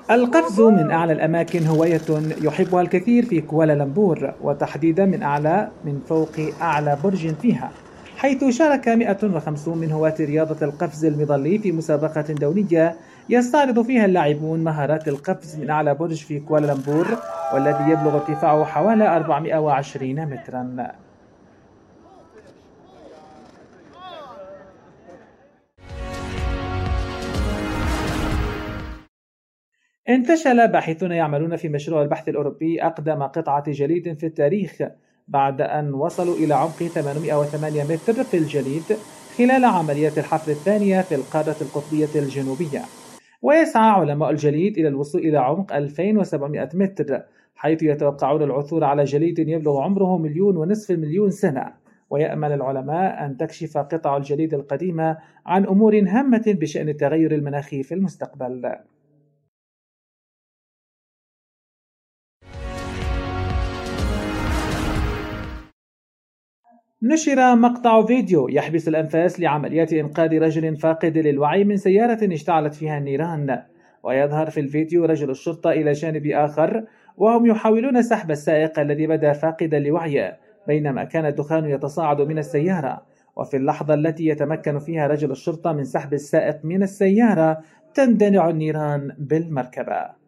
القفز من أعلى الأماكن هواية يحبها الكثير في كوالالمبور، وتحديدا من فوق أعلى برج فيها، حيث شارك 150 من هواة رياضة القفز المظلي في مسابقة دولية يستعرض فيها اللاعبون مهارات القفز من أعلى برج في كوالالمبور، والذي يبلغ ارتفاعه حوالي 420 مترا. انتشل باحثون يعملون في مشروع البحث الأوروبي أقدم قطعة جليد في التاريخ، بعد أن وصلوا إلى عمق 808 متر في الجليد خلال عملية الحفر الثانية في القارة القطبية الجنوبية. ويسعى علماء الجليد إلى الوصول إلى عمق 2700 متر، حيث يتوقعون العثور على جليد يبلغ عمره 1.5 مليون سنة. ويأمل العلماء أن تكشف قطع الجليد القديمة عن أمور هامة بشأن التغير المناخي في المستقبل. نشر مقطع فيديو يحبس الأنفاس لعمليات إنقاذ رجل فاقد للوعي من سيارة اشتعلت فيها النيران. ويظهر في الفيديو رجل الشرطة إلى جانب آخر، وهم يحاولون سحب السائق الذي بدا فاقدا لوعيه، بينما كان الدخان يتصاعد من السيارة. وفي اللحظة التي يتمكن فيها رجل الشرطة من سحب السائق من السيارة، تندلع النيران بالمركبة.